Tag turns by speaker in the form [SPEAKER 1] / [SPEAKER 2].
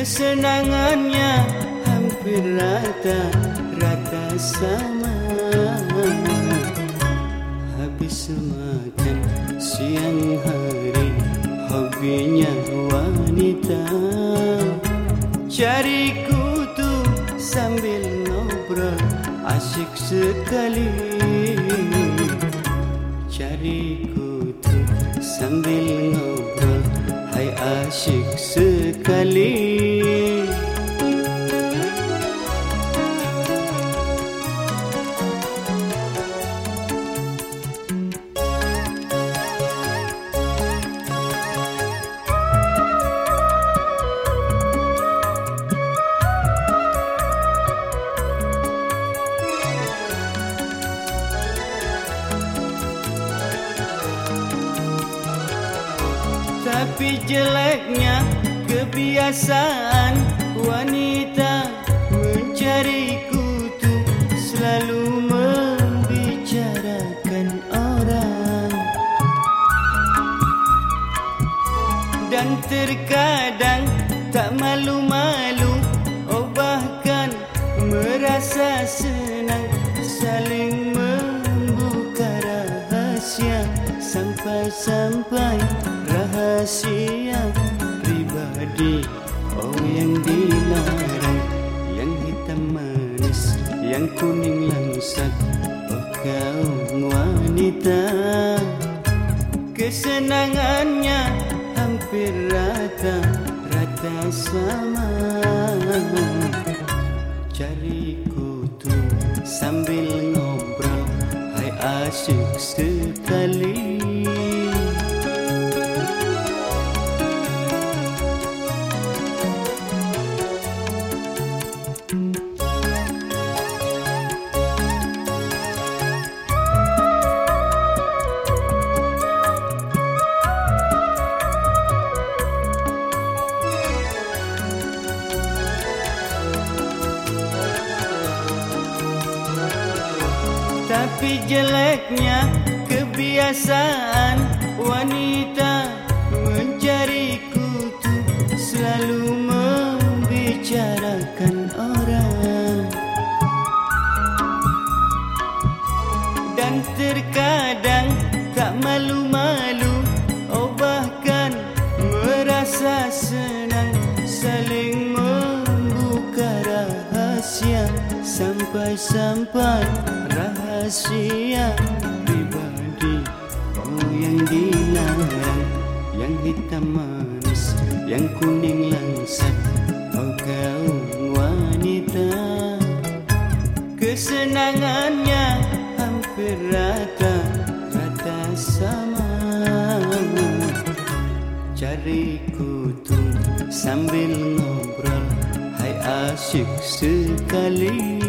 [SPEAKER 1] Kesenangannya hampir rata-rata sama. Habis makan siang hari, hobinya wanita. Cari kutu sambil ngobrol, asyik sekali. Cari kutu sambil ngobrol, hai asyik sekali. Tapi jeleknya kebiasaan wanita mencari kutu, selalu membicarakan orang. Dan terkadang tak malu-malu, oh bahkan merasa senang saling membuka rahasia. Sampai-sampai rahasia pribadi, oh yang dilarang. Yang hitam manis, yang kuning langsat, oh kaum wanita. Kesenangannya hampir rata-rata sama. Cari kutu sambil ngobrol, hai asyik sekali. Tapi jeleknya kebiasaan wanita mencari kutu, selalu membicarakan orang. Dan terkadang tak malu-malu, oh bahkan merasa senang saling membuka rahasia. Sampai-sampai rahasia pribadi, oh yang dilarang. Yang hitam manis, yang kuning langsat, oh kaum wanita. Kesenangannya hampir rata-rata sama. Cari kutu sambil ngobrol, hai asyik sekali.